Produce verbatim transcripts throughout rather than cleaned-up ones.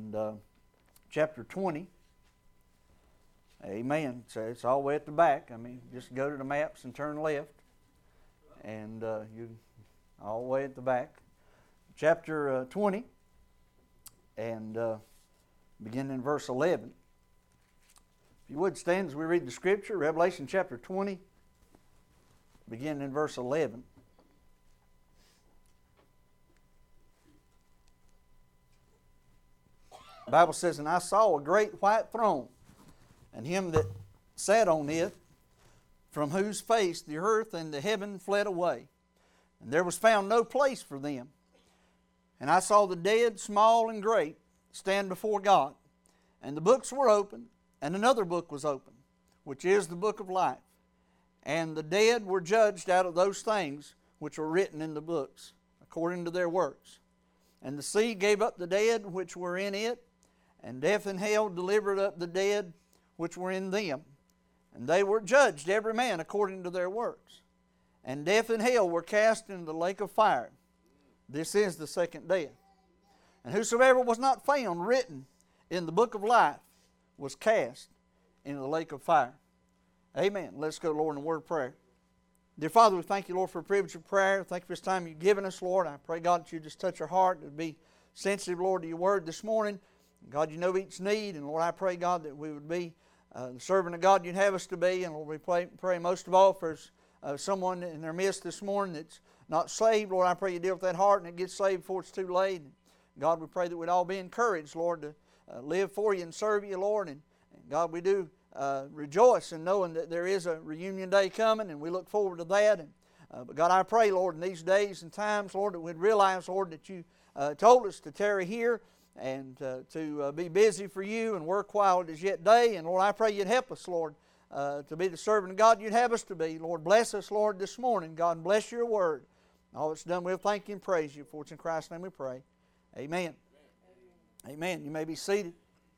and uh, chapter twenty. Amen. So it's all the way at the back. I mean, just go to the maps and turn left, and uh, you all the way at the back. Chapter uh, twenty, and uh, beginning in verse eleven. If you would stand as we read the scripture, Revelation chapter twenty, beginning in verse eleven. The Bible says, "And I saw a great white throne, and him that sat on it, from whose face the earth and the heaven fled away. And there was found no place for them. And I saw the dead, small and great, stand before God. And the books were opened, and another book was opened, which is the book of life. And the dead were judged out of those things which were written in the books, according to their works. And the sea gave up the dead which were in it, and death and hell delivered up the dead which were in them. And they were judged, every man according to their works. And death and hell were cast into the lake of fire. This is the second death. And whosoever was not found written in the book of life was cast into the lake of fire." Amen. Let's go, Lord, in a word of prayer. Dear Father, we thank you, Lord, for the privilege of prayer. Thank you for this time you've given us, Lord. I pray, God, that you just touch our heart, to be sensitive, Lord, to your word this morning. God, you know each need, and Lord, I pray, God, that we would be uh, the servant of God you'd have us to be. And Lord, we pray, pray most of all for uh, someone in their midst this morning that's not saved. Lord, I pray you deal with that heart and it gets saved before it's too late. And God, we pray that we'd all be encouraged, Lord, to uh, live for you and serve you, Lord. And, and God, we do uh, rejoice in knowing that there is a reunion day coming, and we look forward to that. And uh, but God, I pray, Lord, in these days and times, Lord, that we'd realize, Lord, that you uh, told us to tarry here and uh, to uh, be busy for you and work while it is yet day. And Lord, I pray you'd help us, Lord, uh, to be the servant of God you'd have us to be. Lord, bless us, Lord, this morning. God, and bless your word. All it's done, we'll thank you and praise you. For it's in Christ's name we pray. Amen. Amen. Amen. You may be seated.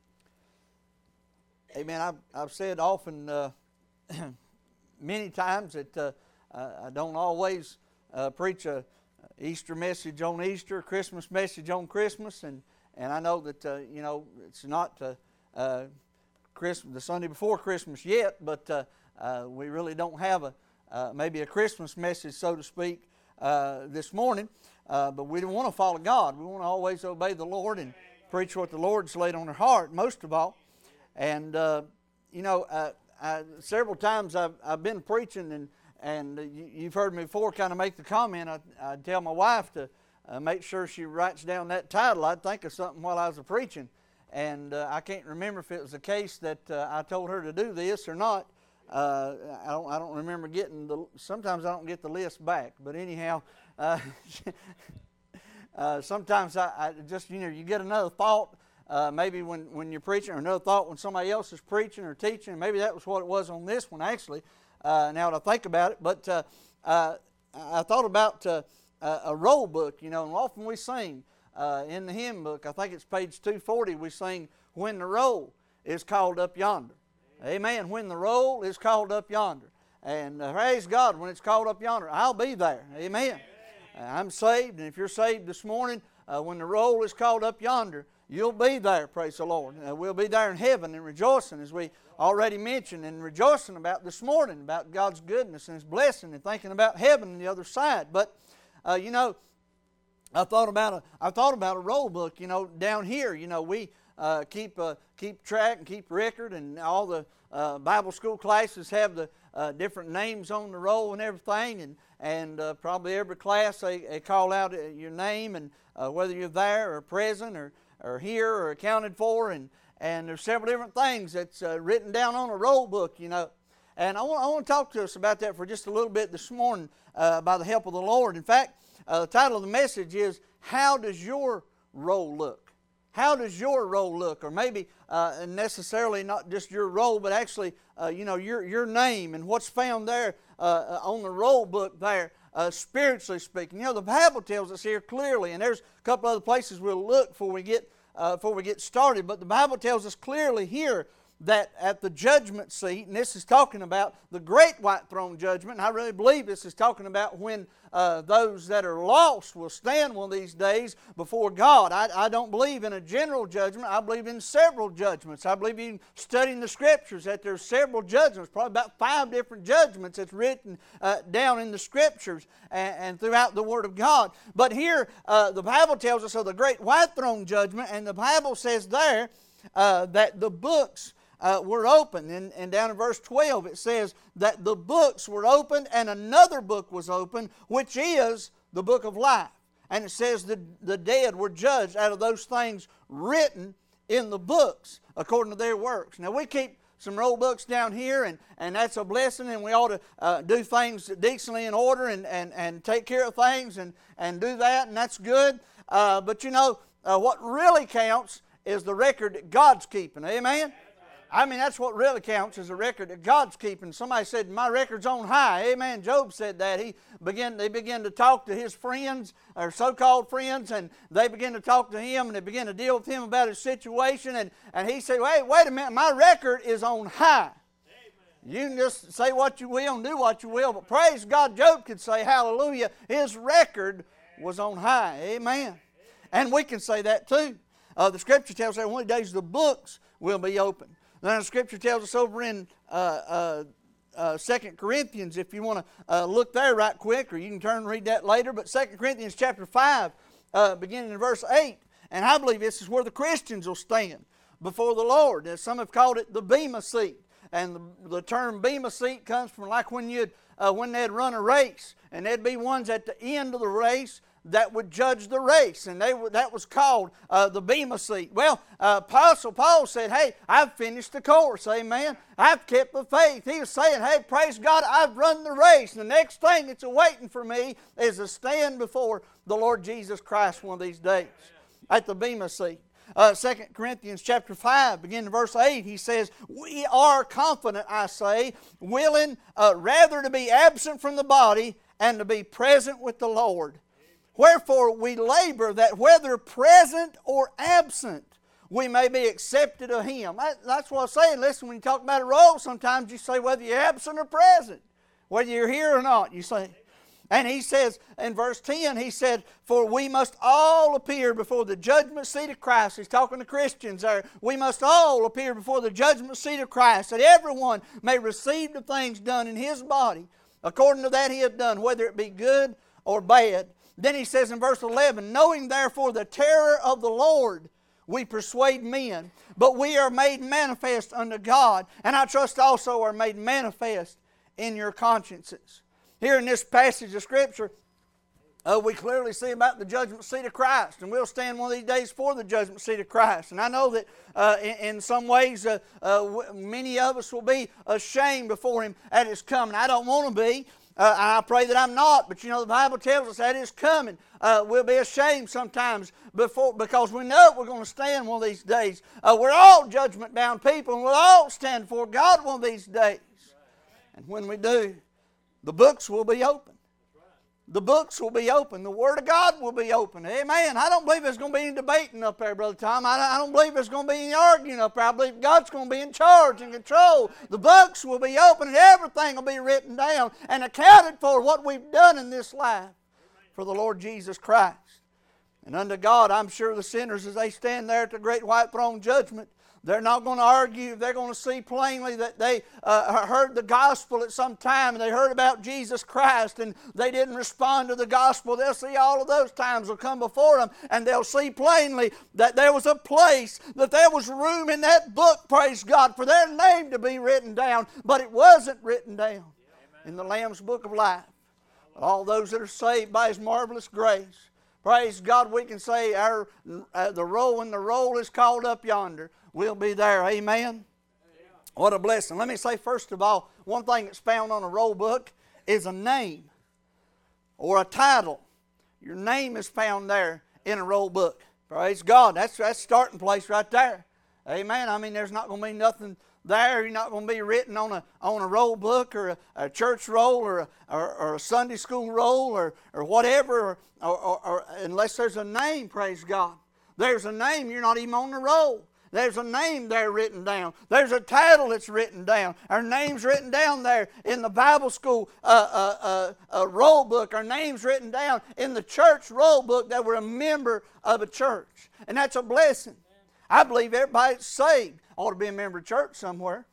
Amen. I've, I've said often, uh, many times, that uh, I don't always uh, preach a Easter message on Easter, a Christmas message on Christmas, and And I know that, uh, you know, it's not uh, uh, Christmas, the Sunday before Christmas yet, but uh, uh, we really don't have a uh, maybe a Christmas message, so to speak, uh, this morning. Uh, but we don't want to follow God. We want to always obey the Lord and preach what the Lord's laid on our heart, most of all. And, uh, you know, uh, I, several times I've, I've been preaching, and, and you, you've heard me before kind of make the comment. I, I tell my wife to Uh, make sure she writes down that title. I'd think of something while I was preaching, and uh, I can't remember if it was the case that uh, I told her to do this or not. Uh, I don't. I don't remember getting the. Sometimes I don't get the list back, but anyhow, uh, uh, sometimes I, I just you know you get another thought. Uh, maybe when, when you're preaching, or another thought when somebody else is preaching or teaching. Maybe that was what it was on this one actually. Uh, now that I think about it, but uh, uh, I thought about. Uh, Uh, a roll book, you know, and often we sing uh, in the hymn book, I think it's page two forty, we sing, "When the roll is called up yonder." Amen. When the roll is called up yonder. And uh, praise God, when it's called up yonder, I'll be there. Amen. Uh, I'm saved, and if you're saved this morning, uh, when the roll is called up yonder, you'll be there, praise the Lord. Uh, we'll be there in heaven and rejoicing, as we already mentioned, and rejoicing about this morning, about God's goodness and His blessing, and thinking about heaven and the other side. But Uh, you know, I thought about a I thought about a roll book. You know, down here, you know, we uh, keep uh, keep track and keep record, and all the uh, Bible school classes have the uh, different names on the roll and everything, and and uh, probably every class they, they call out your name and uh, whether you're there or present or or here or accounted for, and and there's several different things that's uh, written down on a roll book. You know. And I want, I want to talk to us about that for just a little bit this morning uh, by the help of the Lord. In fact, uh, the title of the message is, "How Does Your Roll Look?" How does your roll look? Or maybe uh, necessarily not just your roll, but actually, uh, you know, your, your name and what's found there uh, on the roll book there, uh, spiritually speaking. You know, the Bible tells us here clearly, and there's a couple other places we'll look before we get, uh, before we get started, but the Bible tells us clearly here that at the judgment seat, and this is talking about the great white throne judgment, and I really believe this is talking about when uh, those that are lost will stand one of these days before God. I, I don't believe in a general judgment. I believe in several judgments. I believe in studying the Scriptures that there's several judgments, probably about five different judgments that's written uh, down in the Scriptures and, and throughout the Word of God. But here uh, the Bible tells us of the great white throne judgment, and the Bible says there uh, that the books Uh, were opened. And, and down in verse twelve it says that the books were opened and another book was opened, which is the book of life. And it says that the dead were judged out of those things written in the books according to their works. Now we keep some roll books down here, and, and that's a blessing, and we ought to uh, do things decently in order and, and, and take care of things and, and do that, and that's good. Uh, but you know, uh, what really counts is the record that God's keeping. Amen? I mean, that's what really counts, is a record that God's keeping. Somebody said, my record's on high. Amen. Job said that. He began, they began to talk to his friends, or so-called friends, and they began to talk to him, and they began to deal with him about his situation. And, and he said, wait, wait a minute, my record is on high. Amen. You can just say what you will and do what you will, but praise God, Job could say, hallelujah, his record was on high. Amen. And we can say that too. Uh, the Scripture tells us that one of the days the books will be opened. Then the Scripture tells us over in uh, uh, uh, Second Corinthians, if you want to uh, look there right quick, or you can turn and read that later, but Second Corinthians chapter five, uh, beginning in verse eight, and I believe this is where the Christians will stand before the Lord. As some have called it the Bema seat, and the, the term Bema seat comes from like when you'd uh, when they'd run a race, and there'd be ones at the end of the race that would judge the race, and they would, that was called uh, the Bema seat. Well, uh, Apostle Paul said, hey, I've finished the course, amen. I've kept the faith. He was saying, hey, praise God, I've run the race. And the next thing that's awaiting for me is to stand before the Lord Jesus Christ one of these days at the Bema seat. Uh, Second Corinthians chapter five, beginning in verse eight, he says, we are confident, I say, willing uh, rather to be absent from the body and to be present with the Lord. Wherefore we labor that whether present or absent, we may be accepted of Him. That, that's what I'm saying. Listen, when you talk about a role, sometimes you say whether you're absent or present. Whether you're here or not, you say. And he says in verse ten, he said, for we must all appear before the judgment seat of Christ. He's talking to Christians there. We must all appear before the judgment seat of Christ, that everyone may receive the things done in his body, according to that he hath done, whether it be good or bad. Then he says in verse eleven, knowing therefore the terror of the Lord, we persuade men, but we are made manifest unto God, and I trust also are made manifest in your consciences. Here in this passage of Scripture, uh, we clearly see about the judgment seat of Christ, and we'll stand one of these days for the judgment seat of Christ. And I know that uh, in, in some ways uh, uh, many of us will be ashamed before Him at His coming. I don't want to be. Uh, I pray that I'm not, but you know the Bible tells us that is coming. Uh, we'll be ashamed sometimes before because we know we're going to stand one of these days. Uh, we're all judgment-bound people, and we'll all stand before God one of these days. And when we do, the books will be open. The books will be open. The Word of God will be open. Amen. I don't believe there's going to be any debating up there, Brother Tom. I don't, I don't believe there's going to be any arguing up there. I believe God's going to be in charge and control. The books will be open and everything will be written down and accounted for what we've done in this life for the Lord Jesus Christ. And unto God, I'm sure the sinners, as they stand there at the great white throne judgment, they're not going to argue. They're going to see plainly that they uh, heard the gospel at some time and they heard about Jesus Christ and they didn't respond to the gospel. They'll see all of those times will come before them, and they'll see plainly that there was a place, that there was room in that book, praise God, for their name to be written down, but it wasn't written down in the Lamb's book of life. All those that are saved by His marvelous grace, praise God, we can say our uh, the roll and the roll is called up yonder. We'll be there. Amen. What a blessing. Let me say first of all, one thing that's found on a roll book is a name or a title. Your name is found there in a roll book. Praise God. That's that's starting place right there. Amen. I mean, there's not going to be nothing there. You're not going to be written on a on a roll book or a, a church roll or a, or, or a Sunday school roll or or whatever, or, or, or unless there's a name. Praise God. There's a name. You're not even on the roll. There's a name there written down. There's a title that's written down. Our name's written down there in the Bible school uh, uh, uh, uh, roll book. Our name's written down in the church roll book that we're a member of a church. And that's a blessing. I believe everybody that's saved ought to be a member of church somewhere.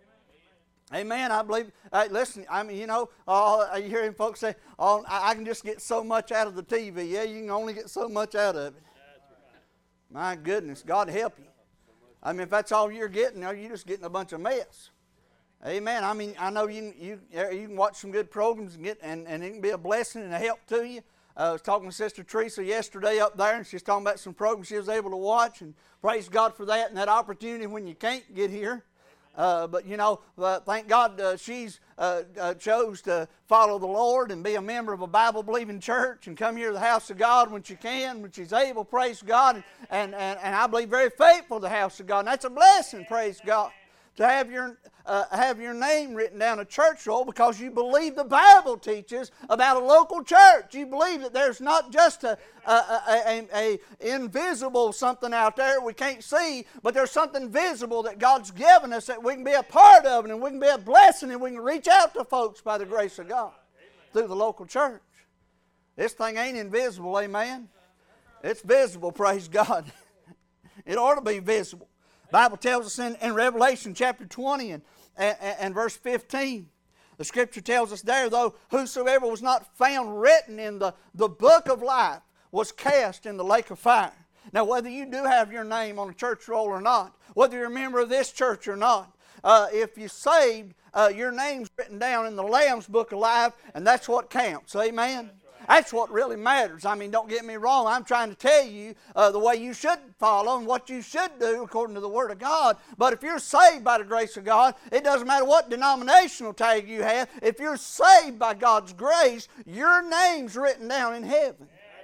Amen. I believe. Hey, listen, I mean, you know, uh, you hear folks say, "Oh, I can just get so much out of the T V." Yeah, you can only get so much out of it. My goodness, God help you. I mean, if that's all you're getting, you're just getting a bunch of mess. Amen. I mean, I know you you you can watch some good programs and get and, and it can be a blessing and a help to you. Uh, I was talking to Sister Teresa yesterday up there, and she's talking about some programs she was able to watch, and praise God for that and that opportunity when you can't get here. Uh, but, you know, uh, thank God uh, she's uh, uh, chose to follow the Lord and be a member of a Bible-believing church and come here to the house of God when she can, when she's able, praise God. And, and, and, and I believe very faithful to the house of God. And that's a blessing, praise God, to have your, uh, have your name written down a church roll because you believe the Bible teaches about a local church. You believe that there's not just a, a, a, a, a invisible something out there we can't see, but there's something visible that God's given us that we can be a part of and we can be a blessing and we can reach out to folks by the grace of God through the local church. This thing ain't invisible, amen? It's visible, praise God. It ought to be visible. The Bible tells us in, in Revelation chapter twenty and, and, and verse fifteen, the Scripture tells us there, though, whosoever was not found written in the, the book of life was cast in the lake of fire. Now, whether you do have your name on a church roll or not, whether you're a member of this church or not, uh, if you're saved, uh, your name's written down in the Lamb's book of life, and that's what counts. Amen? That's what really matters. I mean, don't get me wrong. I'm trying to tell you uh, the way you should follow and what you should do according to the Word of God. But if you're saved by the grace of God, it doesn't matter what denominational tag you have. If you're saved by God's grace, your name's written down in heaven.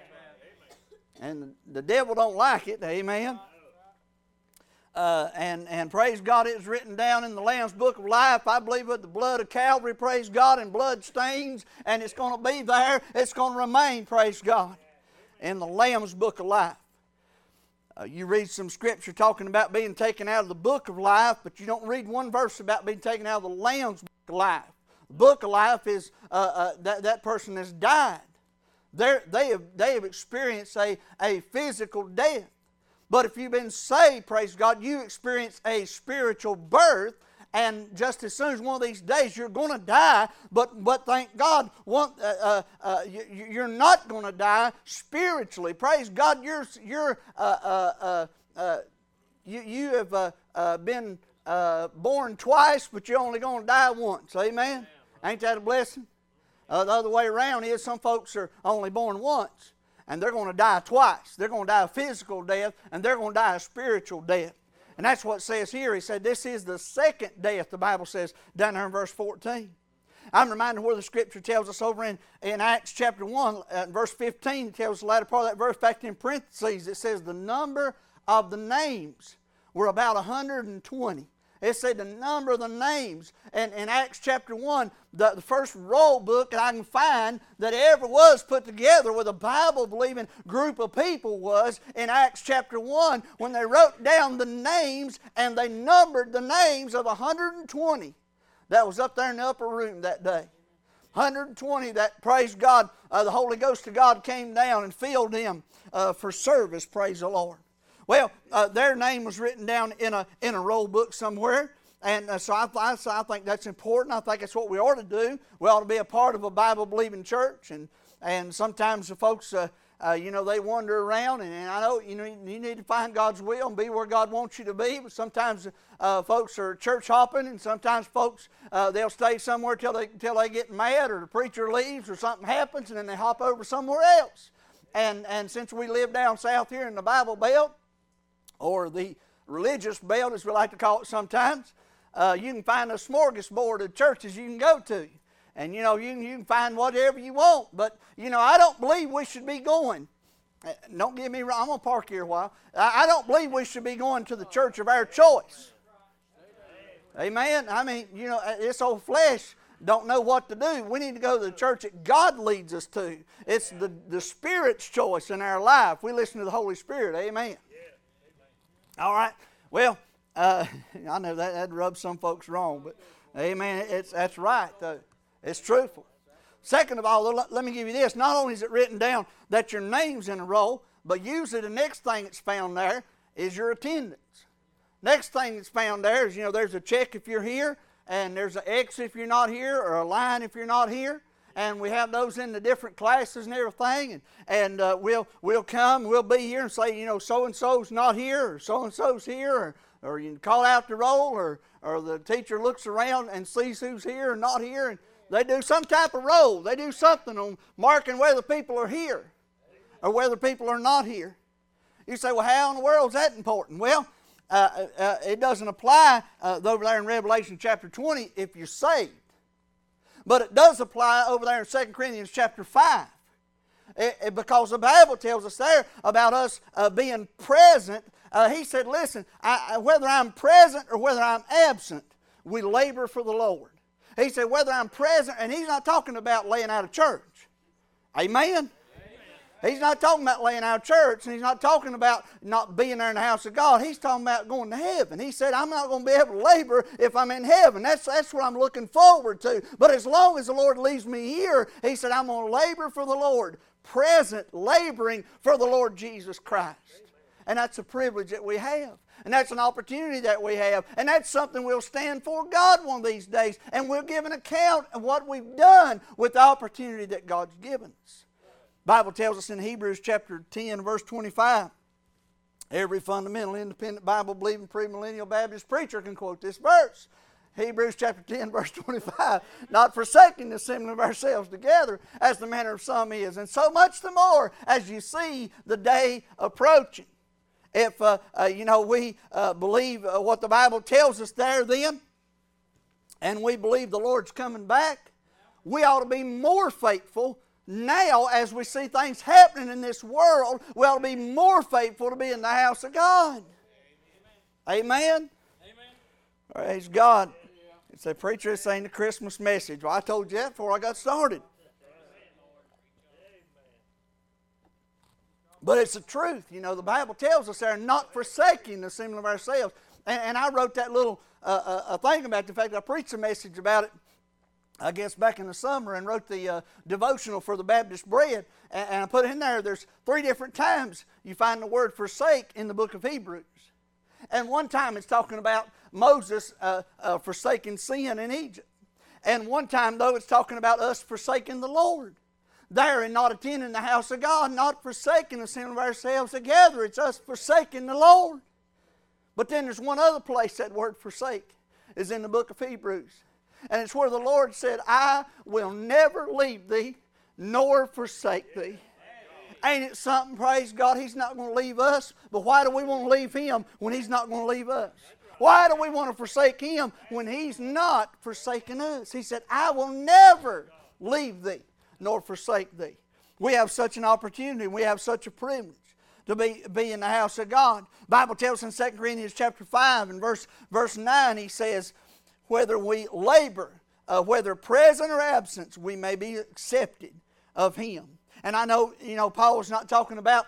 Amen. And the devil don't like it. Amen. Uh, and, and praise God, it's written down in the Lamb's Book of Life. I believe with the blood of Calvary, praise God, and blood stains, and it's going to be there. It's going to remain, praise God, in the Lamb's Book of Life. Uh, you read some scripture talking about being taken out of the Book of Life, but you don't read one verse about being taken out of the Lamb's Book of Life. The Book of Life is uh, uh, that, that person has died. They're, they have, they have experienced a, a physical death. But if you've been saved, praise God, you experience a spiritual birth, and just as soon as one of these days you're going to die, but but thank God, one, uh, uh, uh, you, you're not going to die spiritually. Praise God, you're you're uh, uh, uh, uh, you you have uh, uh, been uh, born twice, but you're only going to die once. Amen. Ain't that a blessing? Uh, the other way around is some folks are only born once. And they're going to die twice. They're going to die a physical death, and they're going to die a spiritual death. And that's what it says here. He said this is the second death, the Bible says, down there in verse fourteen. I'm reminded where the Scripture tells us over in, in Acts chapter one, uh, verse fifteen, it tells the latter part of that verse, back in parentheses, it says the number of the names were about one hundred twenty. It said the number of the names. And in Acts chapter one, the, the first roll book that I can find that ever was put together with a Bible-believing group of people was in Acts chapter one when they wrote down the names and they numbered the names of one hundred twenty that was up there in the upper room that day. one hundred twenty that, praise God, uh, the Holy Ghost of God came down and filled them uh, for service, praise the Lord. Well, uh, their name was written down in a in a roll book somewhere, and uh, so, I, I, so I think that's important. I think that's what we ought to do. We ought to be a part of a Bible-believing church, and and sometimes the folks, uh, uh, you know, they wander around, and, and I know you know you need to find God's will and be where God wants you to be. But sometimes uh, folks are church hopping, and sometimes folks uh, they'll stay somewhere till they till they get mad, or the preacher leaves, or something happens, and then they hop over somewhere else. And and since we live down south here in the Bible Belt, or the religious belt, as we like to call it sometimes, uh, you can find a smorgasbord of churches you can go to. And, you know, you can, you can find whatever you want. But, you know, I don't believe we should be going. Don't get me wrong. I'm going to park here a while. I, I don't believe we should be going to the church of our choice. Amen? I mean, you know, this old flesh don't know what to do. We need to go to the church that God leads us to. It's the, the Spirit's choice in our life. We listen to the Holy Spirit. Amen. All right. Well, uh, I know that that rubs some folks wrong, but amen, it's, that's right. Uh, it's truthful. Second of all, let, let me give you this. Not only is it written down that your name's in a roll, but usually the next thing that's found there is your attendance. Next thing that's found there is, you know, there's a check if you're here, and there's an X if you're not here, or a line if you're not here. And we have those in the different classes and everything. And, and uh, we'll we'll come, we'll be here and say, you know, so-and-so's not here, or so-and-so's here, or, or you can call out the roll, or, or the teacher looks around and sees who's here and not here. And they do some type of roll. They do something on marking whether people are here or whether people are not here. You say, well, how in the world is that important? Well, uh, uh, it doesn't apply uh, over there in Revelation chapter twenty if you're saved. But it does apply over there in Second Corinthians chapter five. It, it, because the Bible tells us there about us uh, being present. Uh, he said, listen, I, I, whether I'm present or whether I'm absent, we labor for the Lord. He said, whether I'm present, and he's not talking about laying out of church. Amen? Amen. He's not talking about laying out of church, and he's not talking about not being there in the house of God. He's talking about going to heaven. He said, I'm not going to be able to labor if I'm in heaven. That's, that's what I'm looking forward to. But as long as the Lord leaves me here, he said, I'm going to labor for the Lord. Present, laboring for the Lord Jesus Christ. And that's a privilege that we have. And that's an opportunity that we have. And that's something we'll stand for God one of these days. And we'll give an account of what we've done with the opportunity that God's given us. The Bible tells us in Hebrews chapter ten, verse twenty-five. Every fundamental, independent, Bible-believing, premillennial Baptist preacher can quote this verse. Hebrews chapter ten, verse twenty-five. Not forsaking the assembling of ourselves together, as the manner of some is. And so much the more as you see the day approaching. If, uh, uh, you know, we uh, believe uh, what the Bible tells us there then, and we believe the Lord's coming back, we ought to be more faithful now as we see things happening in this world. We ought to be more faithful to be in the house of God. Amen? Amen? Amen. Praise God. It's a preacher that's saying the Christmas message. Well, I told you that before I got started. But it's the truth. You know, the Bible tells us there, not forsaking the assembling of ourselves. And, and I wrote that little uh, uh, thing about the fact that I preached a message about it, I guess, back in the summer, and wrote the uh, devotional for the Baptist Bread. And, and I put in there, there's three different times you find the word forsake in the book of Hebrews. And one time it's talking about Moses uh, uh, forsaking sin in Egypt. And one time, though, it's talking about us forsaking the Lord. There and not attending the house of God, not forsaking the assembling of ourselves together. It's us forsaking the Lord. But then there's one other place that word forsake is in the book of Hebrews. And it's where the Lord said, I will never leave thee nor forsake thee. Ain't it something, praise God, He's not going to leave us. But why do we want to leave Him when He's not going to leave us? Why do we want to forsake Him when He's not forsaking us? He said, I will never leave thee nor forsake thee. We have such an opportunity. We have such a privilege to be, be in the house of God. The Bible tells us in Second Corinthians chapter five and verse, verse nine, he says, whether we labor, uh, whether present or absent, we may be accepted of Him. And I know, you know, Paul's not talking about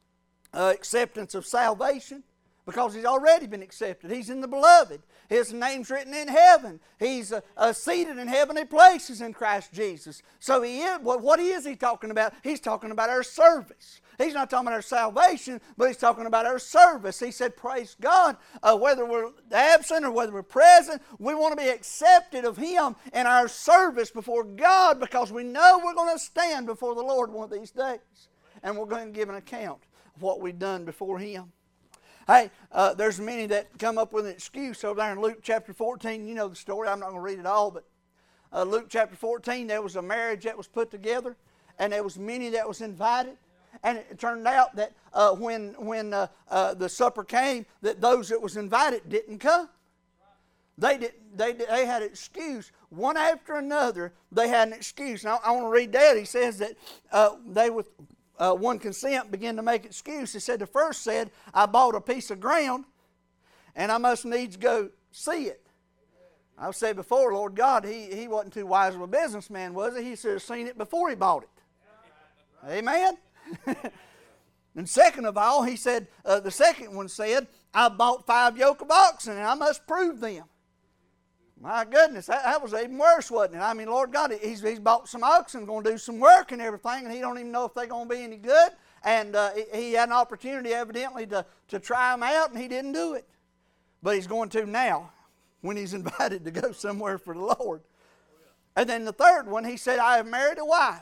uh, acceptance of salvation, because he's already been accepted. He's in the beloved. His name's written in heaven. He's uh, uh, seated in heavenly places in Christ Jesus. So he is, well, what is he talking about? He's talking about our service. He's not talking about our salvation, but he's talking about our service. He said, praise God, uh, whether we're absent or whether we're present, we want to be accepted of Him in our service before God, because we know we're going to stand before the Lord one of these days. And we're going to give an account of what we've done before Him. Hey, uh, there's many that come up with an excuse over there in Luke chapter fourteen. You know the story. I'm not going to read it all, but uh, Luke chapter fourteen, there was a marriage that was put together, and there was many that was invited. And it turned out that uh, when when uh, uh, the supper came, that those that was invited didn't come. They did. They they had an excuse. One after another, they had an excuse. Now I want to read that. He says that uh, they with uh, one consent began to make excuse. He said the first said, "I bought a piece of ground, and I must needs go see it." I've said before, Lord God, he he wasn't too wise of a businessman, was he? He should have seen it before he bought it. Amen. And second of all, he said, uh, the second one said, I bought five yoke of oxen and I must prove them. My goodness, that, that was even worse, wasn't it? I mean, Lord God, he's, he's bought some oxen, going to do some work and everything, and he don't even know if they're going to be any good. And uh, he had an opportunity evidently to, to try them out, and he didn't do it. But he's going to now when he's invited to go somewhere for the Lord. And then the third one, he said, I have married a wife.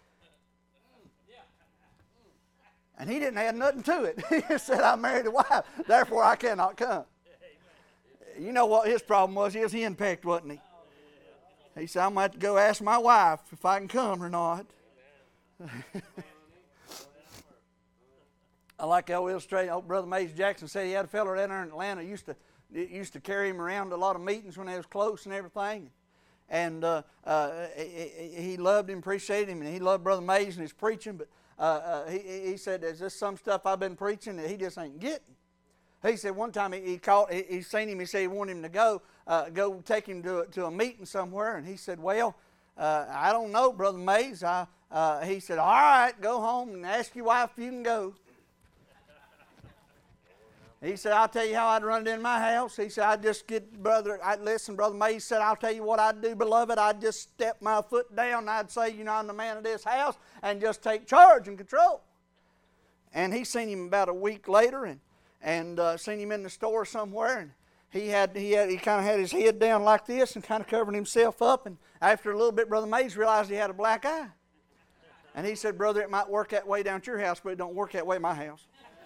And he didn't add nothing to it. He just said, I married a wife, therefore I cannot come. You know what his problem was? He was henpecked, wasn't he? He said, I'm going to have to go ask my wife if I can come or not. I like that illustration. Old Brother Mays Jackson said he had a fellow down there in Atlanta used to used to carry him around to a lot of meetings when they was close and everything. And uh, uh, he, he loved him, appreciated him, and he loved Brother Mays and his preaching. But uh, uh, he, he said, "Is this some stuff I've been preaching that he just ain't getting?" He said one time he, he called, he, he seen him. He said he wanted him to go uh, go take him to to a meeting somewhere, and he said, "Well, uh, I don't know, Brother Mays." I, uh, he said, "All right, go home and ask your wife if you can go." He said, I'll tell you how I'd run it in my house. He said, I'd just get, brother, I'd listen, Brother Mays said, I'll tell you what I'd do, beloved. I'd just step my foot down and I'd say, you know, I'm the man of this house, and just take charge and control. And he seen him about a week later and, and uh, seen him in the store somewhere, and he had he had he kind of had his head down like this and kind of covering himself up. And after a little bit, Brother Mays realized he had a black eye. And he said, brother, it might work that way down at your house, but it don't work that way at my house.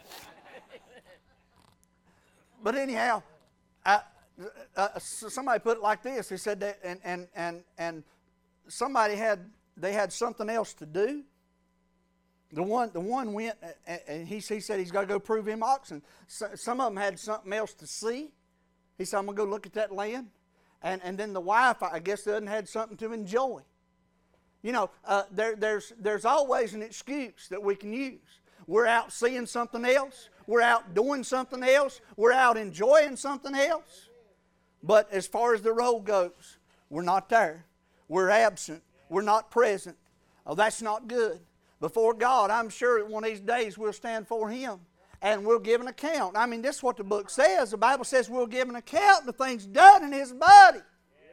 But anyhow, I, uh, somebody put it like this. He said that, and and and and somebody had they had something else to do. The one the one went, and he he said he's got to go prove him oxen. So, some of them had something else to see. He said, I'm gonna go look at that land, and and then the wife, I guess, the other had something to enjoy. You know, uh, there there's there's always an excuse that we can use. We're out seeing something else. We're out doing something else. We're out enjoying something else. But as far as the road goes, we're not there. We're absent. We're not present. Oh, that's not good. Before God, I'm sure that one of these days we'll stand for Him and we'll give an account. I mean, this is what the book says. The Bible says we'll give an account of the things done in His body.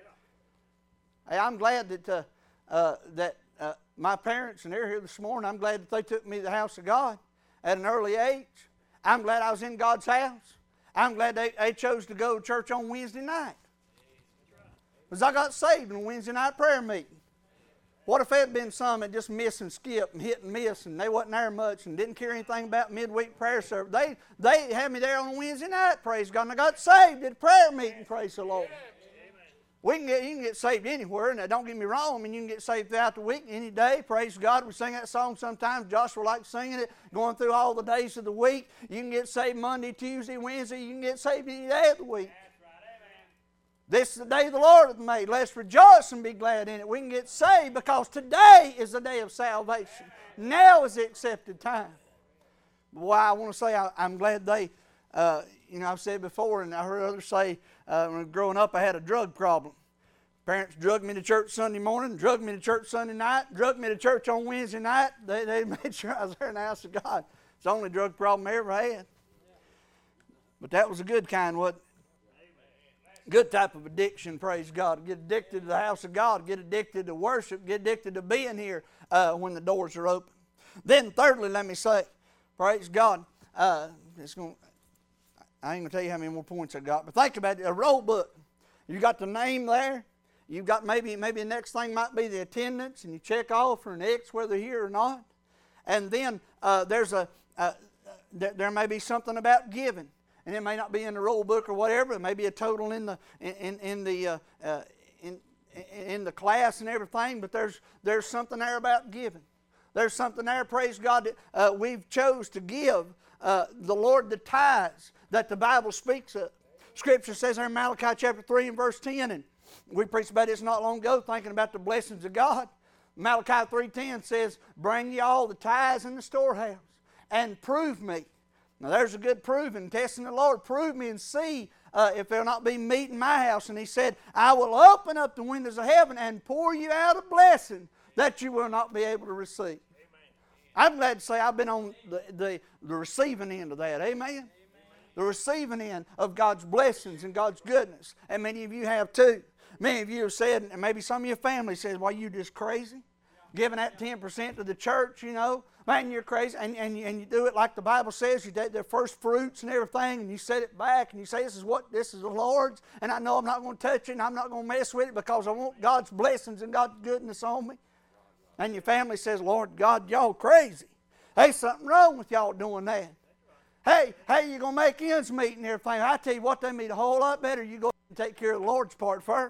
Hey, I'm glad that uh, uh, that uh, my parents, and they're here this morning, I'm glad that they took me to the house of God at an early age. I'm glad I was in God's house. I'm glad they, they chose to go to church on Wednesday night. Because I got saved in a Wednesday night prayer meeting. What if there had been some that just miss and skip and hit and miss, and they wasn't there much and didn't care anything about midweek prayer service? They, they had me there on a Wednesday night, praise God, and I got saved at a prayer meeting, praise the Lord. We can get, you can get saved anywhere, and don't get me wrong, I mean, you can get saved throughout the week, any day, praise God. We sing that song sometimes. Joshua likes singing it, going through all the days of the week. You can get saved Monday, Tuesday, Wednesday. You can get saved any day of the week. This is the day the Lord hath made. Let's rejoice and be glad in it. We can get saved because today is the day of salvation. Now is the accepted time. Why I want to say I, I'm glad they, uh, you know, I've said before, and I heard others say, uh, when growing up I had a drug problem. Parents drugged me to church Sunday morning, drugged me to church Sunday night, drugged me to church on Wednesday night. They, they made sure I was there in the house of God. It's the only drug problem I ever had. But that was a good kind, wasn't it? Good type of addiction, praise God. Get addicted to the house of God. Get addicted to worship. Get addicted to being here uh, when the doors are open. Then thirdly, let me say, praise God. Uh, it's gonna, I ain't going to tell you how many more points I got, but think about it. A roll book. You got the name there. You've got maybe, maybe the next thing might be the attendance, and you check off or an X whether here or not. And then uh, there's a, uh, there, there may be something about giving. And it may not be in the roll book or whatever. It may be a total in the in in the uh, uh, in in the class and everything. But there's there's something there about giving. There's something there, praise God, that uh, we've chose to give uh, the Lord the tithes that the Bible speaks of. Scripture says there in Malachi chapter three and verse ten, and we preached about this not long ago, thinking about the blessings of God. Malachi three ten says, "Bring ye all the tithes in the storehouse, and prove me." Now there's a good proving, testing the Lord. Prove me and see uh, if there'll not be meat in my house. And He said, I will open up the windows of heaven and pour you out a blessing that you will not be able to receive. Amen. I'm glad to say I've been on the, the, the receiving end of that. Amen? Amen. the receiving end of God's blessings and God's goodness. And many of you have too. Many of you have said, and maybe some of your family says, well, you just crazy? Giving that ten percent to the church, you know. Man, you're crazy. And, and, and you do it like the Bible says. You take their first fruits and everything, and you set it back, and you say, this is what, this is the Lord's, and I know I'm not going to touch it, and I'm not going to mess with it because I want God's blessings and God's goodness on me. And your family says, Lord God, y'all crazy. There's something wrong with y'all doing that. Hey, hey, you're going to make ends meet and everything. I tell you what, they meet a whole lot better. You go and take care of the Lord's part first.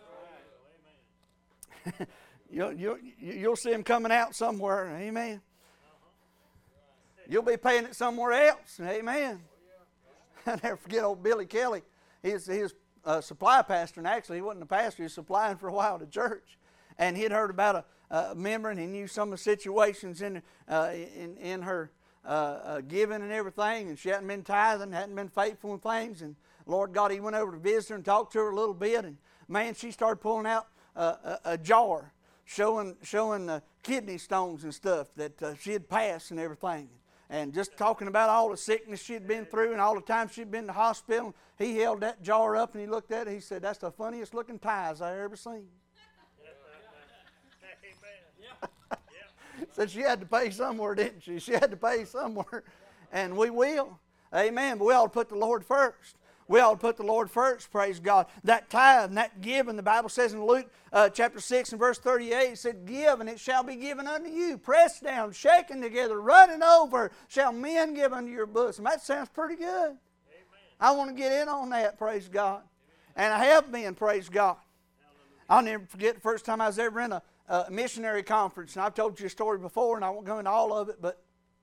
you'll, you'll, you'll see them coming out somewhere. Amen. You'll be paying it somewhere else. Amen. I never forget old Billy Kelly. He was, he was a supply pastor, and actually he wasn't a pastor. He was supplying for a while to church. And he'd heard about a, a member, and he knew some of the situations in, uh, in, in her uh, uh, giving and everything. And she hadn't been tithing, hadn't been faithful in things. And Lord God, he went over to visit her and talked to her a little bit. And man, she started pulling out uh, a, a jar showing, showing uh, kidney stones and stuff that uh, she had passed and everything. And just talking about all the sickness she'd been through and all the time she'd been in the hospital. He held that jar up and he looked at it. He said, that's the funniest looking tithes I ever seen. Said she had to pay somewhere, didn't she? She had to pay somewhere. And we will. Amen. But we ought to put the Lord first. We ought to put the Lord first, praise God. That tithe and that giving, the Bible says in Luke uh, chapter six and verse thirty-eight, it said, give and it shall be given unto you. Pressed down, shaken together, running over, shall men give unto your bosom. That sounds pretty good. Amen. I want to get in on that, praise God. And I have been, praise God. I'll never forget the first time I was ever in a, a missionary conference. And I've told you a story before, and I won't go into all of it, but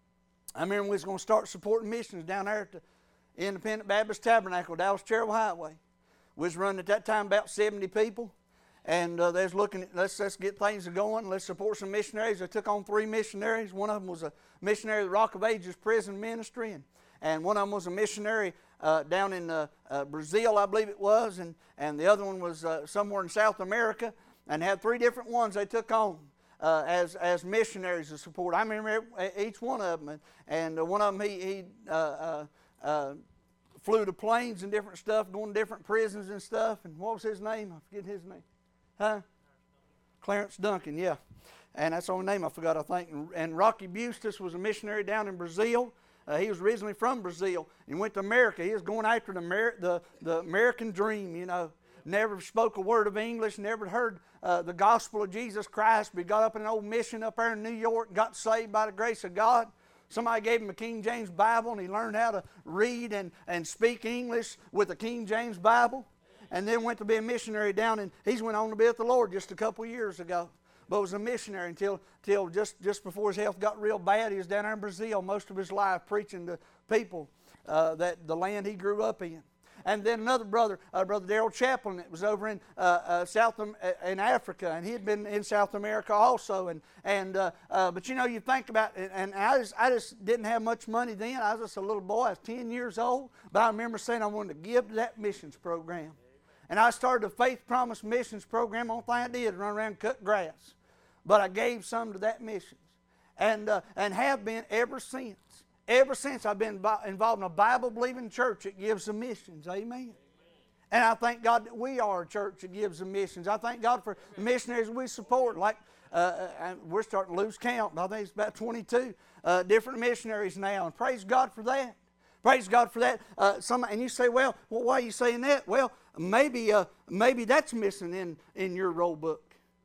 I remember we was going to start supporting missions down there at the Independent Baptist Tabernacle, Dallas Cherry Highway. We was running at that time about seventy people, and uh, they was looking at, let's, let's get things going, let's support some missionaries. I took on three missionaries. One of them was a missionary of the Rock of Ages prison ministry, and, and one of them was a missionary uh, down in uh, uh, Brazil, I believe it was, and, and the other one was uh, somewhere in South America, and had three different ones they took on. Uh, as as missionaries to support. I remember each one of them, and, and uh, one of them he, he uh, uh, uh, flew to planes and different stuff, going to different prisons and stuff. And what was his name? I forget his name. Huh? Clarence Duncan, yeah. And that's the only name I forgot, I think. And, and Rocky Bustos was a missionary down in Brazil. Uh, he was originally from Brazil and went to America. He was going after the, Amer- the, the American dream, you know. Never spoke a word of English, never heard uh, the gospel of Jesus Christ, but he got up in an old mission up there in New York and got saved by the grace of God. Somebody gave him a King James Bible, and he learned how to read and, and speak English with a King James Bible, and then went to be a missionary down in, he's went on to be with the Lord just a couple of years ago, but was a missionary until, until just, just before his health got real bad. He was down there in Brazil most of his life preaching to people uh, that the land he grew up in. And then another brother, uh, Brother Daryl Chaplin, that was over in uh, uh, South um, in Africa, and he had been in South America also. And and uh, uh, but you know, you think about it, and I just I just didn't have much money then. I was just a little boy. I was ten years old, but I remember saying I wanted to give to that missions program. And I started a Faith Promise missions program. Only thing I did was run around and cut grass, but I gave some to that missions, and uh, and have been ever since. Ever since I've been involved in a Bible-believing church that gives the missions. Amen. Amen. And I thank God that we are a church that gives the missions. I thank God for the missionaries we support. Like uh, we're starting to lose count. I think it's about twenty-two uh, different missionaries now. And praise God for that. Praise God for that. Uh, some, and you say, well, well, why are you saying that? Well, maybe uh, maybe that's missing in, in your roll book.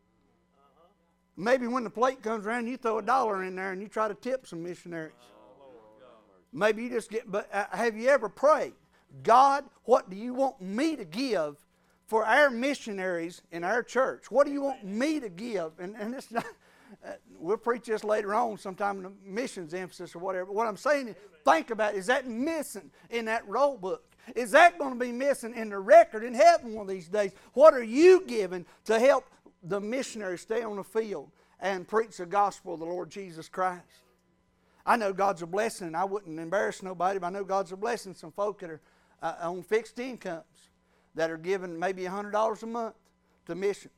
Maybe when the plate comes around, you throw a dollar in there and you try to tip some missionaries. Maybe you just get, but uh, have you ever prayed, God, what do you want me to give for our missionaries in our church? What do you want me to give? And, and it's not, uh, we'll preach this later on sometime in the missions emphasis or whatever. But what I'm saying is, think about it. Is that missing in that roll book? Is that going to be missing in the record in heaven one of these days? What are you giving to help the missionaries stay on the field and preach the gospel of the Lord Jesus Christ? I know God's a blessing, and I wouldn't embarrass nobody, but I know God's a blessing some folk that are uh, on fixed incomes that are giving maybe one hundred dollars a month to missions.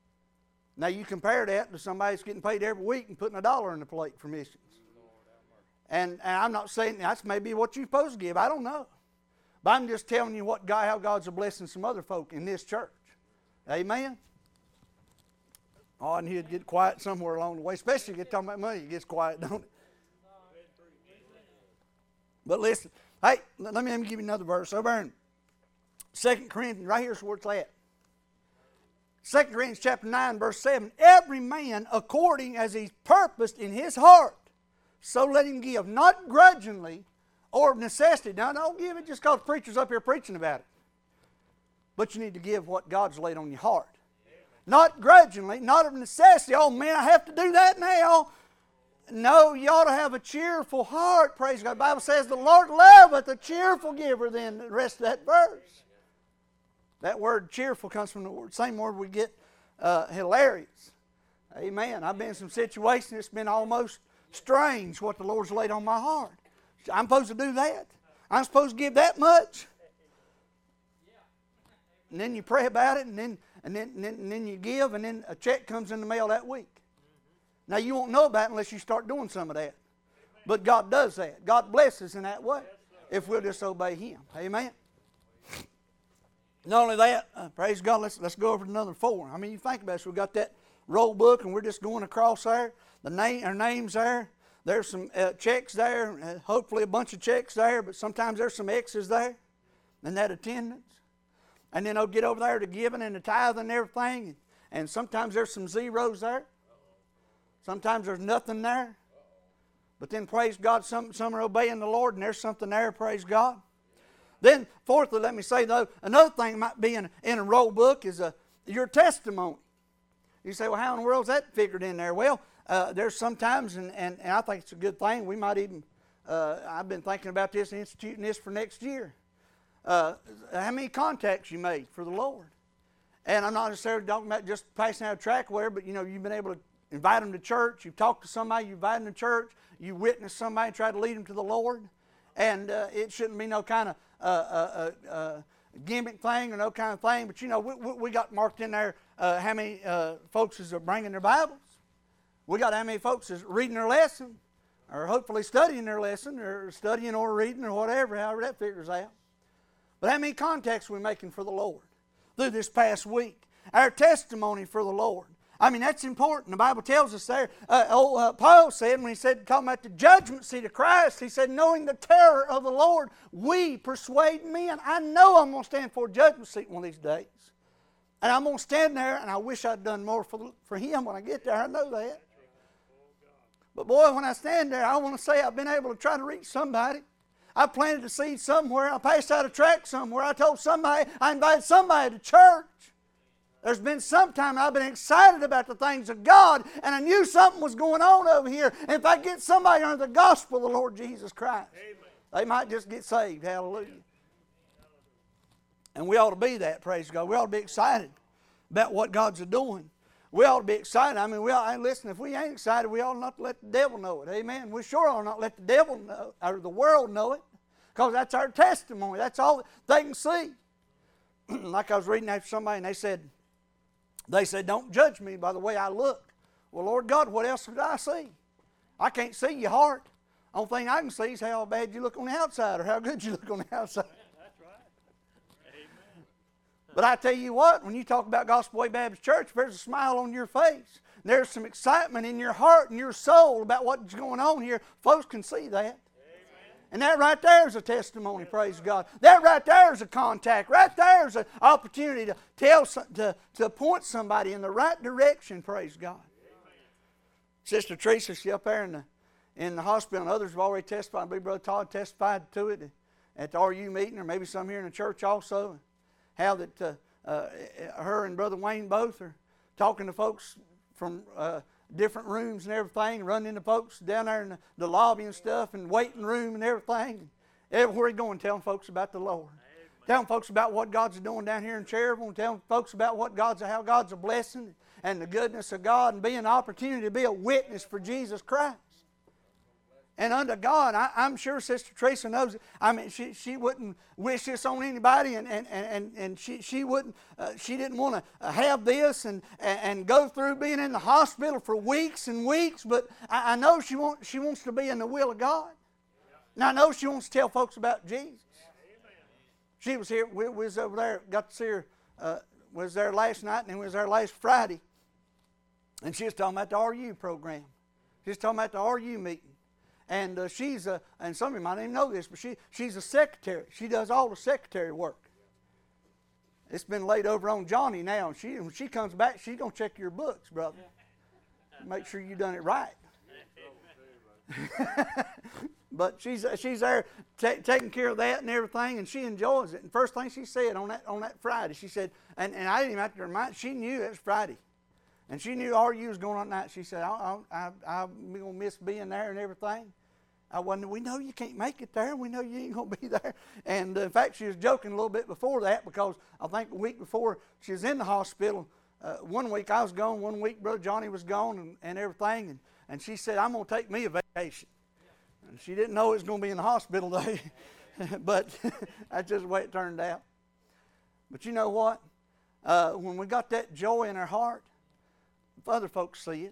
Now you compare that to somebody that's getting paid every week and putting a dollar in the plate for missions. And, and I'm not saying that's maybe what you're supposed to give. I don't know. But I'm just telling you what God, how God's a blessing some other folk in this church. Amen? Oh, and he'd get quiet somewhere along the way. Especially if you get talking about money, it gets quiet, don't it? But listen, hey, let me, let me give you another verse. Over in Second Corinthians, right here's where it's at. Second Corinthians chapter nine, verse seven. Every man according as he's purposed in his heart, so let him give, not grudgingly or of necessity. Now, don't give it just because preachers up here preaching about it. But you need to give what God's laid on your heart. Not grudgingly, not of necessity. Oh man, I have to do that now. No, you ought to have a cheerful heart, praise God. The Bible says the Lord loveth a cheerful giver, then the rest of that verse. That word cheerful comes from the same word we get uh, hilarious. Amen. I've been in some situations it's been almost strange what the Lord's laid on my heart. I'm supposed to do that. I'm supposed to give that much. And then you pray about it, and then and then, and then, and then you give, and then a check comes in the mail that week. Now, you won't know about it unless you start doing some of that. But God does that. God blesses in that way if we'll just obey Him. Amen? Not only that, uh, praise God, let's, let's go over to another four. I mean, you think about it. So we've got that roll book, and we're just going across there. The name, our names there. There's some uh, checks there. Uh, hopefully a bunch of checks there, but sometimes there's some X's there. And that attendance. And then I'll get over there to giving and the tithing and everything. And, and sometimes there's some zeros there. Sometimes there's nothing there. But then, praise God, some, some are obeying the Lord and there's something there, praise God. Then, fourthly, let me say, though, another thing might be in, in a roll book is a, your testimony. You say, well, how in the world is that figured in there? Well, uh, there's sometimes, and, and, and I think it's a good thing, we might even, uh, I've been thinking about this and instituting this for next year. Uh, how many contacts you made for the Lord. And I'm not necessarily talking about just passing out a tract where, but you know, you've been able to invite them to church, you've talked to somebody, you invite them to church, you witnessed somebody, try to lead them to the Lord. And uh, it shouldn't be no kind of uh, uh, uh, uh, gimmick thing or no kind of thing, but you know, we, we got marked in there uh, how many uh, folks is bringing their Bibles. We got how many folks is reading their lesson, or hopefully studying their lesson, or studying or reading or whatever, however that figures out. But how many contacts are we making for the Lord through this past week? Our testimony for the Lord. I mean, that's important. The Bible tells us there. Uh, oh, uh, Paul said, when he said, talking about the judgment seat of Christ, he said, knowing the terror of the Lord, we persuade men. I know I'm going to stand for a judgment seat one of these days. And I'm going to stand there, and I wish I'd done more for, the, for him when I get there. I know that. But boy, when I stand there, I want to say I've been able to try to reach somebody. I planted a seed somewhere. I passed out a tract somewhere. I told somebody, I invited somebody to church. There's been some time I've been excited about the things of God, and I knew something was going on over here. And if I get somebody under the gospel of the Lord Jesus Christ, amen, they might just get saved. Hallelujah. And we ought to be that, praise God. We ought to be excited about what God's doing. We ought to be excited. I mean, we ought, listen, if we ain't excited, we ought not to let the devil know it. Amen. We sure ought not let the devil know, or the world know it, because that's our testimony. That's all they can see. Like I was reading after somebody, and they said, they said, don't judge me by the way I look. Well, Lord God, what else did I see? I can't see your heart. The only thing I can see is how bad you look on the outside or how good you look on the outside. That's right. Amen. But I tell you what, when you talk about Gospel Way Baptist Church, there's a smile on your face. There's some excitement in your heart and your soul about what's going on here. Folks can see that. And that right there is a testimony, praise God. That right there is a contact. Right there is an opportunity to tell, to, to point somebody in the right direction, praise God. Sister Teresa, she's up there in the, in the hospital, and others have already testified. I believe Brother Todd testified to it at the R U meeting, or maybe some here in the church also. How that uh, uh, her and Brother Wayne both are talking to folks from uh, different rooms and everything, running into folks down there in the, the lobby and stuff, and waiting room and everything. Everywhere he's going, telling folks about the Lord. Amen. Telling folks about what God's doing down here in Cherville, and telling folks about what God's, how God's a blessing and the goodness of God, and being an opportunity to be a witness for Jesus Christ. And unto God, I, I'm sure Sister Teresa knows it. I mean, she, she wouldn't wish this on anybody, and, and, and, and she, she wouldn't, uh, she didn't want to have this and, and, and go through being in the hospital for weeks and weeks, but I, I know she, want, she wants to be in the will of God. And I know she wants to tell folks about Jesus. she was here. We, we was over there. Got to see her. Uh, was there last night, and then we was there last Friday. And she was talking about the R U program. She was talking about the R U meeting. And uh, she's a, and some of you might not even know this, but she she's a secretary. She does all the secretary work. It's been laid over on Johnny now. And she when she comes back, she's gonna check your books, brother. Make sure you done it right. But she's she's there t- taking care of that and everything, and she enjoys it. And first thing she said on that on that Friday, she said, and, and I didn't even have to remind. She knew it was Friday, and she knew R U was going on tonight. She said, I, I, I, I'm gonna miss being there and everything. I wasn't. We know you can't make it there. We know you ain't gonna be there. And uh, in fact, she was joking a little bit before that, because I think the week before she was in the hospital. Uh, one week I was gone. One week Brother Johnny was gone, and, and everything. And, and she said, I'm gonna take me a vacation. And she didn't know it was going to be in the hospital day, but that's just the way it turned out. But you know what? Uh, when we got that joy in our heart, if other folks see it,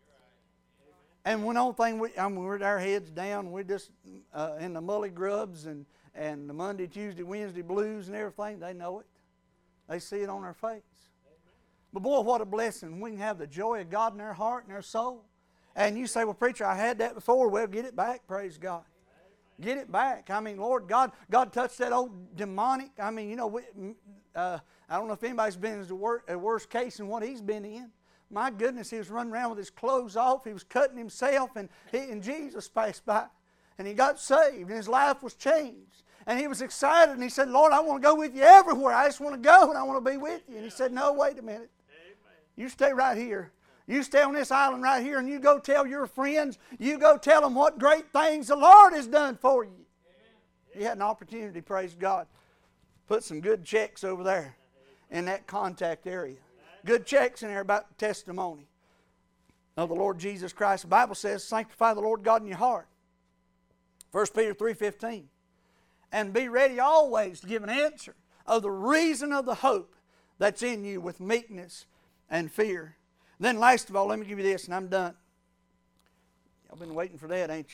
and when the only thing we, I mean, we're with our heads down, we're just uh, in the mully grubs and, and the Monday, Tuesday, Wednesday blues and everything, they know it. They see it on our face. But boy, what a blessing. We can have the joy of God in our heart and our soul. And you say, well, preacher, I had that before. Well, get it back, praise God. Get it back. I mean, Lord, God God touched that old demonic. I mean, you know, we, uh, I don't know if anybody's been in a, wor- a worse case than what he's been in. My goodness, he was running around with his clothes off. He was cutting himself, and, he, and Jesus passed by. And he got saved, and his life was changed. And he was excited, and he said, Lord, I want to go with you everywhere. I just want to go, and I want to be with you. And he said, no, wait a minute. You stay right here. You stay on this island right here, and you go tell your friends, you go tell them what great things the Lord has done for you. You had an opportunity, praise God. Put some good checks over there in that contact area. Good checks in there about testimony of the Lord Jesus Christ. The Bible says, sanctify the Lord God in your heart. First Peter three fifteen. And be ready always to give an answer of the reason of the hope that's in you with meekness and fear. Then last of all, let me give you this, and I'm done. Y'all been waiting for that, ain't you?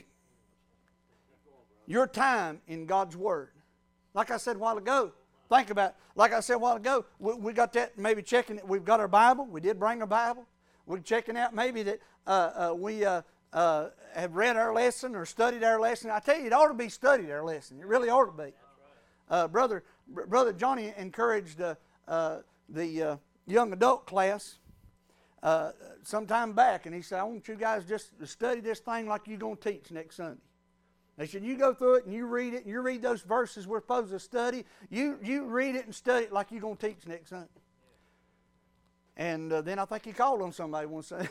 Your time in God's Word. Like I said a while ago, think about it. Like I said a while ago, we, we got that, maybe checking, we've got our Bible. We did bring a Bible. We're checking out maybe that uh, uh, we uh, uh, have read our lesson or studied our lesson. I tell you, it ought to be studied, our lesson. It really ought to be. Uh, brother, Brother Johnny encouraged uh, uh, the uh, young adult class Uh, some time back, and he said, I want you guys just to study this thing like you're going to teach next Sunday. They said, you go through it and you read it, and you read those verses we're supposed to study. You you read it and study it like you're going to teach next Sunday. And uh, then I think he called on somebody one Sunday.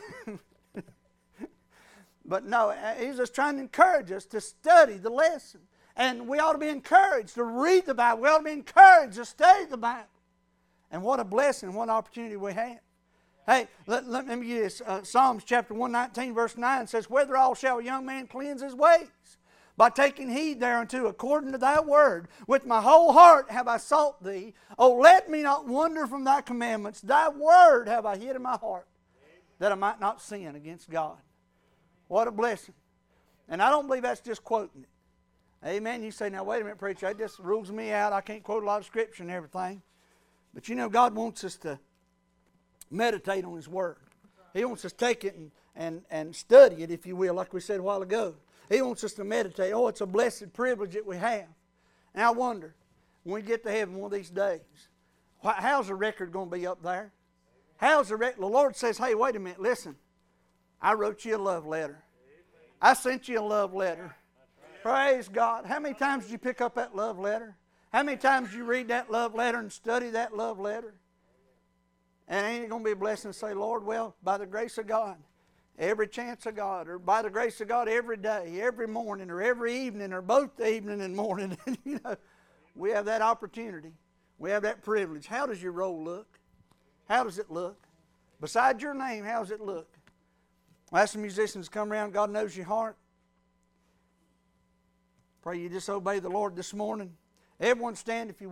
But no, he's just trying to encourage us to study the lesson. And we ought to be encouraged to read the Bible. We ought to be encouraged to study the Bible. And what a blessing, what an opportunity we have. Hey, let, let me give you this. Uh, Psalms chapter one nineteen, verse nine says, Wherewithal shall a young man cleanse his ways? By taking heed thereunto according to thy word. With my whole heart have I sought thee. Oh, let me not wander from thy commandments. Thy word have I hid in my heart, that I might not sin against God. What a blessing. And I don't believe that's just quoting it. Amen. You say, now wait a minute, preacher, that just rules me out. I can't quote a lot of scripture and everything. But you know, God wants us to meditate on His Word. He wants us to take it and, and, and study it, if you will, like we said a while ago. He wants us to meditate. Oh, it's a blessed privilege that we have. And I wonder, when we get to heaven one of these days, how's the record going to be up there? How's the record? The Lord says, hey, wait a minute, listen. I wrote you a love letter. I sent you a love letter. Praise God. How many times did you pick up that love letter? How many times did you read that love letter and study that love letter? And ain't it going to be a blessing to say, Lord, well, by the grace of God, every chance of God, or by the grace of God, every day, every morning, or every evening, or both evening and morning, you know, we have that opportunity. We have that privilege. How does your roll look? How does it look? Besides your name, how does it look? Well, ask the musicians to come around. God knows your heart. Pray you disobey the Lord this morning. Everyone stand if you